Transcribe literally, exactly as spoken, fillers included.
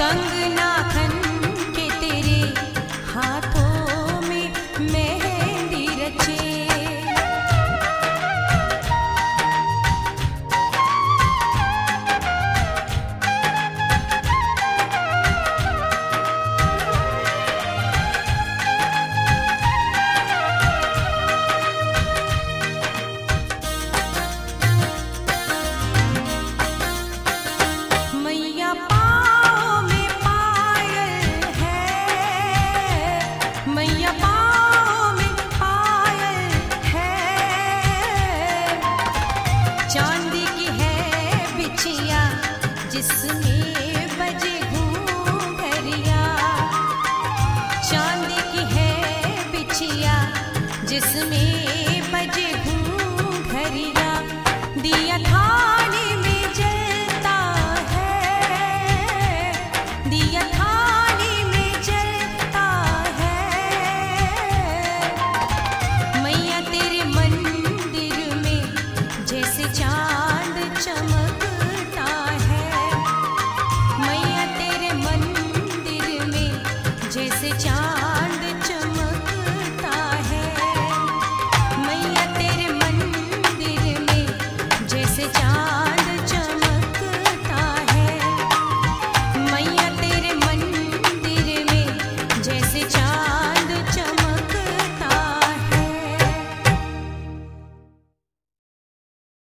कंगना खन के तेरे हाथों में मेहंदी रचे। मैया पाँव में पायल है, मैया पाँव में पायल है, चांदी की है बिछिया जिसमें बजे घूंघरिया, चांदी की है बिछिया जिसमें बजे घूंघरिया। दिया थाली में जलता है, दिया थाली में जलता है, मैया तेरे मंदिर में जैसे चांद चमकता है, मैया तेरे मंदिर में जैसे चांद चमकता है, मैया तेरे मंदिर में जैसे चांद